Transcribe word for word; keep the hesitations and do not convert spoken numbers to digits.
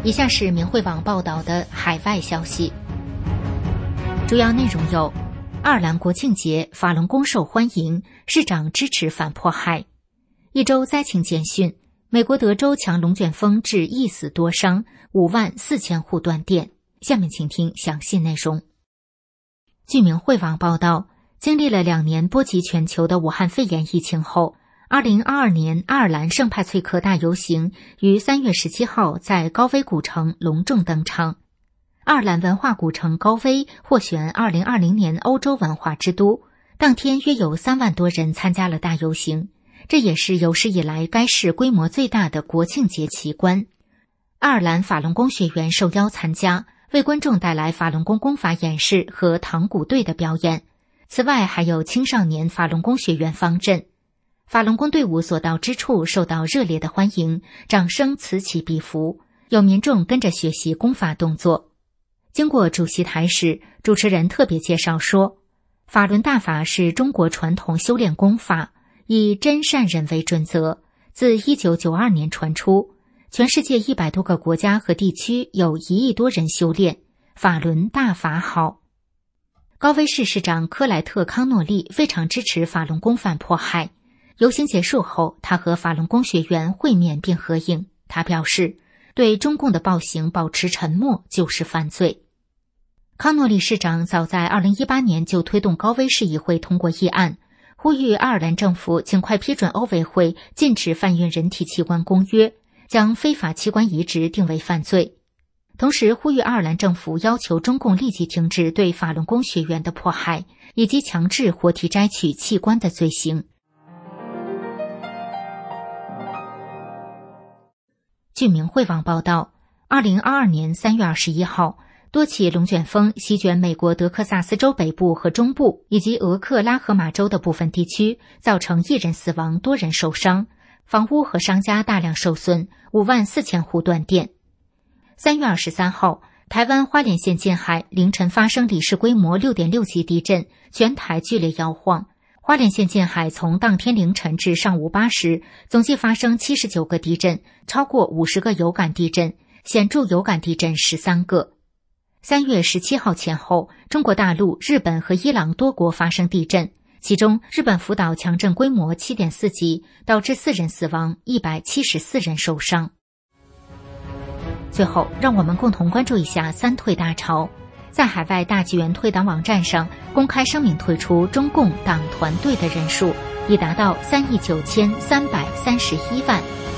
以下是明慧网报道的海外消息，主要内容有：爱尔兰国庆节，法轮功受欢迎，市长支持反迫害；一周灾情简讯，美国德州强龙卷风致一死多伤，五万四千户断电。下面请听详细内容。据明慧网报道，经历了两年波及全球的武汉肺炎疫情后，二零二二年爱尔兰圣派翠克大游行于三月十七号在高威古城隆重登场。爱尔兰文化古城高威获选二零二零年欧洲文化之都，当天约有三万多人参加了大游行，这也是有史以来该市规模最大的国庆节奇观。爱尔兰法轮功学员受邀参加，为观众带来法轮功功法演示和唐鼓队的表演。此外，还有青少年法轮功学员方阵。法轮功队伍所到之处受到热烈的欢迎，掌声此起彼伏，有民众跟着学习功法动作。经过主席台时，主持人特别介绍说，法轮大法是中国传统修炼功法，以真善忍为准则，自一九九二年传出，全世界一百多个国家和地区有一亿多人修炼，法轮大法好。高威市市长科莱特·康诺利非常支持法轮功反迫害。游行结束后，他和法轮功学员会面并合影。他表示，对中共的暴行保持沉默就是犯罪。康诺利市长早在二零一八年就推动高威市议会通过议案，呼吁爱尔兰政府尽快批准欧委会禁止贩运人体器官公约，将非法器官移植定为犯罪。同时呼吁爱尔兰政府要求中共立即停止对法轮功学员的迫害，以及强制活体摘取器官的罪行。据明慧网报道，二零二二年三月二十一号，多起龙卷风席卷美国德克萨斯州北部和中部以及俄克拉荷马州的部分地区，造成一人死亡，多人受伤，房屋和商家大量受损，五万四千户断电。三月二十三号，台湾花莲县近海凌晨发生里氏规模 六点六 级地震，全台剧烈摇晃。花莲县近海从当天凌晨至上午八时，总计发生七十九个地震，超过五十个有感地震，显著有感地震十三个。三月十七号前后，中国大陆、日本和伊朗多国发生地震，其中日本福岛强震规模 七点四 级，导致四人死亡，一百七十四人受伤。最后，让我们共同关注一下三退大潮。在海外大纪元退党网站上公开声明退出中共党团队的人数已达到三亿九千三百三十一万，